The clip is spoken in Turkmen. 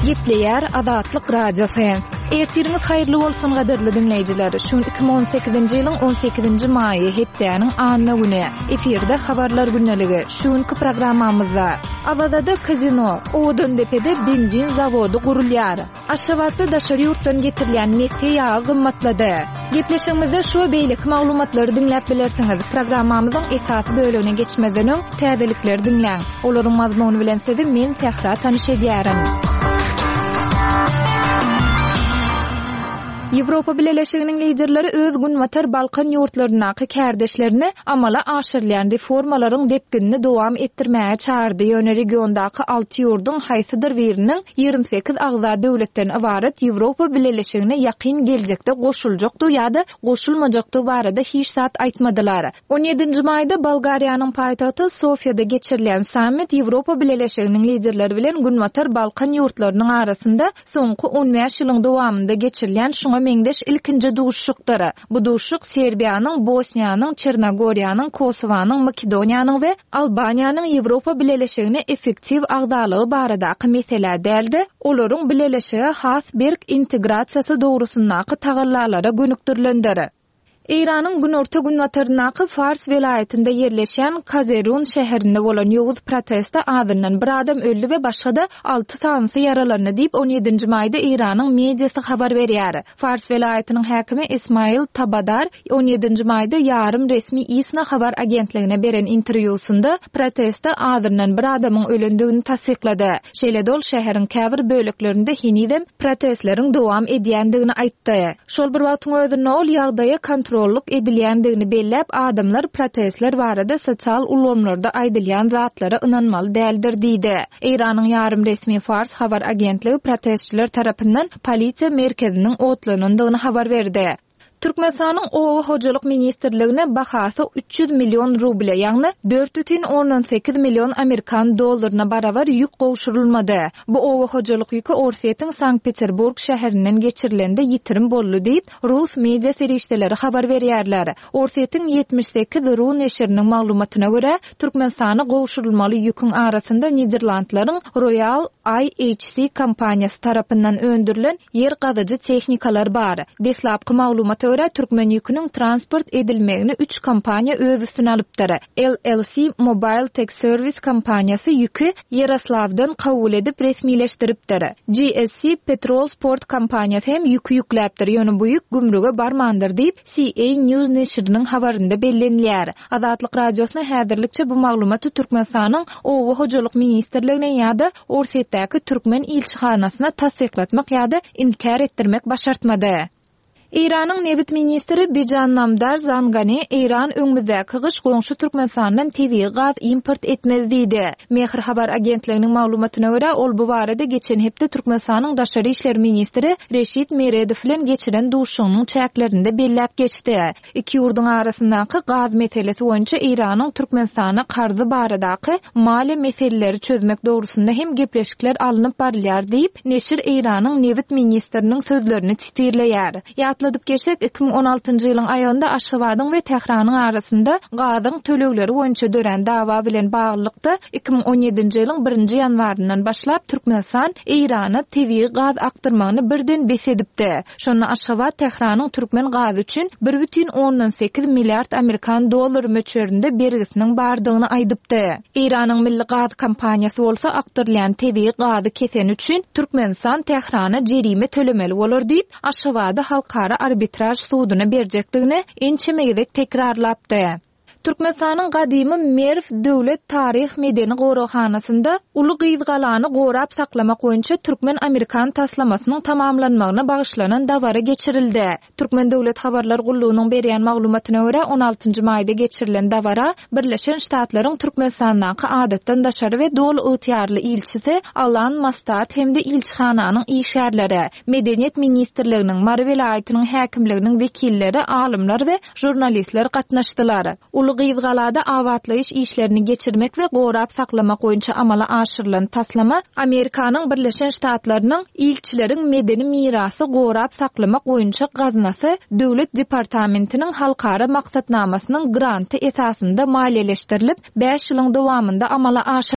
Gepleyer Azatlyk Radiosu. Ertiriniz hayırlı bolsun gaderli dinleyijiler. Şu 2018-nji ýylyň 18-nji maýy hepdeniň anyny güni. Eferde habarlar günneligi. Şuňky programmamyzda Awazada kazino, Odundepede benzin zawody gurulýar. Aşgabatda daşary ýurtdan getirilýän mesih ýagy gymmatlady. Gepleşigimizde şu beýlik maglumatlary dinläp bilersiňiz. Programmamyzyň esasy bölügine geçmeden öň täzelikleri dinläň. Olaryň mazmuny bilen sizi men Tehra tanyş edýärim. Ýewropa Birleşiginiň liderleri öz günwatar Balkan ýurtlarynaky kärdeşlerini amala aşyrlayan reformalaryň depginini dowam etdirmäge çağırdy. Ýöne regiondaky 6 ýurduň haýsydyr biriniň 28 agza döwletden ibaret Ýewropa Birleşigine ýakyn geljekde goşuljakdy ýa-da goşulmajakdy barada hiç zat aýtmadylar. 17-nji maýda Bolgariýanyň paýtagty Sofiýada geçirilýän sammit Ýewropa Birleşiginiň liderleri bilen günwatar Balkan ýurtlarynyň arasynda soňky 15 ýylyň dowamynda geçirilýän şuňa meňdeş ilkinji duşşukdyr. Bu duşşuk Serbiýanyň, Bosniýanyň, Çernogoriýanyň, Kosowanyň, Makedoniýanyň we Albaniýanyň Ýewropa Birleşigine effektiv agdalygy baradaky mesele däldi. Olaryň birleşige has berk integrasiýasy dogrusundaky tagallarlara gönükdirilendir. İran'ın günorta günwatarynaky Fars vilayetinde yerleşen Kazerun şäherinde bolan ýowuz protesta adından bir adam öldü we başga 6 sanyasy yaralandy diýip 17-nji maýda İran'yň mediasy habar berýär. Fars vilayetiniň häkimi Ismail Tabadar 17-nji maýda ýarym resmi İSNA habar agentligine beren interwýusunda protesta adından bir adamyň ölendigini tasdiklady. Şeýle-de ol şäheriň käbir böleklerinde hinidem protestleriň dowam edýändigini aýtdy. Şol bir wagtyň özünde ol ýagdaýa kontrolluk edilýändigini belläp adamlar protestler barada sosial ulamlarda aýdylýan zatlara ynanmaly däldir diýdi. İran'yň ýarym resmi Fars habar agentligi protestçiler tarapyndan polisiýa merkeziniň otlanandygyny habar berdi. Türkmenistanyň Owa hojalyk ministrligine bahasy 300 milyon ruble, ýagny 4,8 milyon Amerikan dollaryna barabar ýük gowşurulmady. Bu Owa hojalyk ýüki Orsetýanyň Sankt-Peterburg şäherinden geçirilende ýitirim boldy diýip Rus media serişdeleri habar berýärler. Orsetýanyň 78 Ru neşiriniň maglumatyna görä, Türkmenistana gowşurulmaly ýüküň arasynda Niderlandlaryň Royal IHC kompaniýasy tarapyndan öndürilen yer gazyjy tehnikalar bar. Deslapky maglumata görä Türkmen ýüküniň transport edilmegini 3 kompaniýa öz üstüne alypdyr. LLC Mobile Tech Service kompaniýasy ýükü Yaroslavdan kabul edip resmileşdiripdir. GSC Petrol Sport kompaniýasy hem ýükü ýükläpdir. Ýöne bu ýük gümrüge barmandyr diýip CA News neşiriniň habarynda bellenilýär. Azatlyk radiosyna häzirlikçe bu maglumaty Türkmenistanyň Owa hojalyk ministrligine ýa-da Orsetýäki Türkmen ilçihanasyna tasdiklatmak ýa-da inkar etdirmek başartmady. İran'yň nebit ministri Bijan Namdar Zangani İran öňümizde gyş goňşy Türkmenistandan TV gaz import etmez diýdi. Mehr habar agentliginiň maglumatyna görä ol bu barada geçen hepde Türkmenistanyň daşary işler ministri Reşit Meredow bilen geçiren duşugynyň çäklerinde belläp geçdi. Iki ýurduň arasyndaky gaz meselesi boýunça İran'yň Türkmenistana garzy baradaky mali meseleleri çözmek dogrusunda hem gepleşikler alınıp barylýar diýip neşir İran'yň nebit ministriniň sözlerini titirleýär. Atladyp geçsek 2016-njy ýylyň aýynda Aşgabatyň we Tehranyň arasynda gazyň tölegleri boýunça dören dawa bilen baglykda 2017-nji ýylyň 1-nji ýanwaryndan başlap Türkmenistan İrana TV gaz aktyrmagyny birden besedipdi. Şonu Aşgabat Tehranyň Türkmen gazy üçin 1,8 milliard Amerikan dollary möçberinde bergisiniň bardygyny aýdypdy. İranyň milli gaz kompaniýasy bolsa aktyrlayan TV gazy kesen üçin Türkmenistan Tehrana jerime tölemeli bolar diýip Aşgabaty halkara arbitraj suuduna berjekdigini ençemegidek tekrarlapdy. Türkmenistanyň gadymy Merv Döwlet Taryh Medeni Gorahanasynda uly gyzgalany gorap saklamak boýunça Türkmen-Amerikan taslamasynyň tamamlanmagyna bagyşlanan dawara geçirildi. Türkmen Döwlet Habarlar Gullugynyň berýän maglumatyna görä 16-njy maýda geçirilen dawara Birleşen Ştatlaryň Türkmenistandaky adatdan daşary we dol ýetýärli ilçisi Alan Mastart hemde ilçihananyň işgärleri, Medeniýet ministrliginiň Mar vilayatynyň häkimliginiň wekilleri, alymlar we jurnalistler gatnaşdylar. gyzgalada awatlaýyş işlerini geçirmek we gorap saklamak boýunça amala aşyrylan taslama Amerikanyň Birleşen Ştatlarynyň ilçileriň medeni mirasy gorap saklamak boýunça gaznasy Döwlet Departamentiniň halkara maksatnamasynyň granty esasynda maliýeleşdirilip 5 ýylyň dowamynda amala